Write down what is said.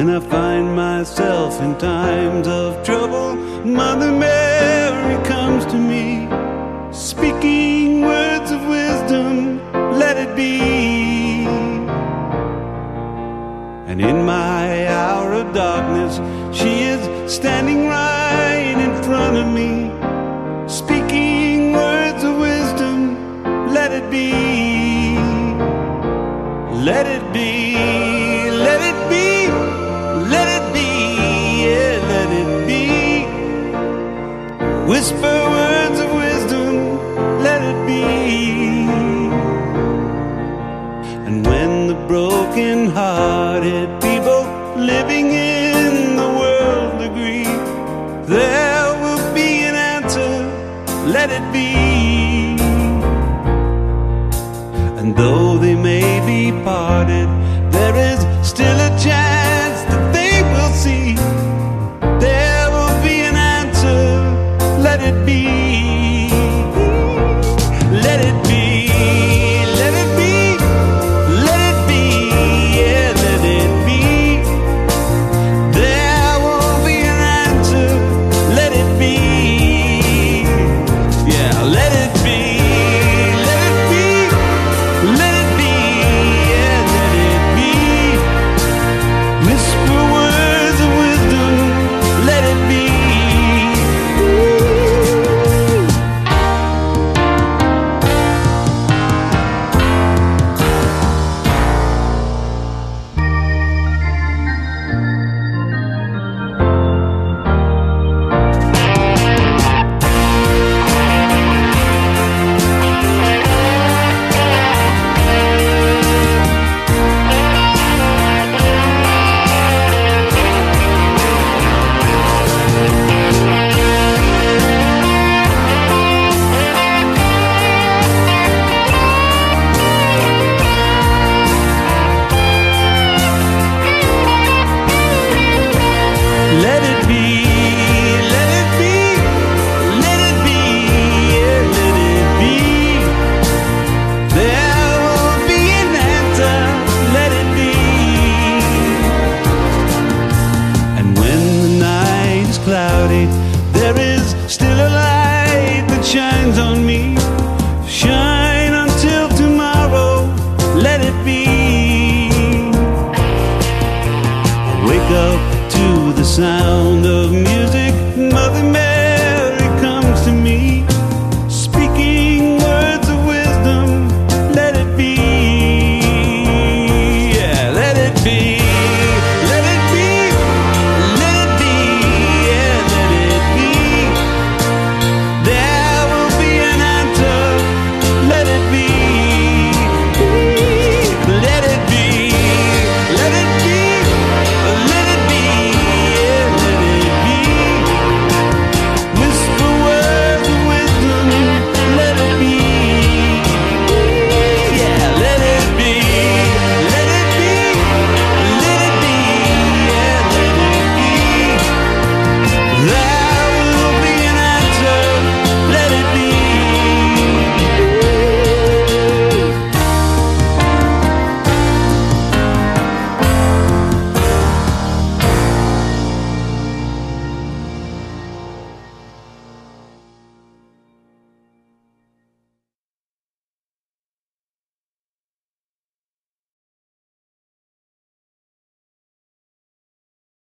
When I find myself in times of trouble, Mother Mary comes to me, speaking words of wisdom, let it be. And in my hour of darkness, she is standing right in front of me, speaking words of wisdom, let it be. Let it be, let it be, let it be, yeah, let it be. Whisper words of wisdom, let it be. And when the broken-hearted people living in the world agree, there will be an answer, let it be. And though they may be parted, there is still a chance that they will see. There will be an answer, let it be. Let it be, let it be, let it be, yeah, let it be. There will be an answer, let it be. Yeah, let it be. Let it be, let it be, let it be, yeah, let it be. There will be an answer, let it be. And when the night is cloudy, there is still a light that shines on me. Shine until tomorrow, let it be. Wake up to the sound of music, Mother Mary.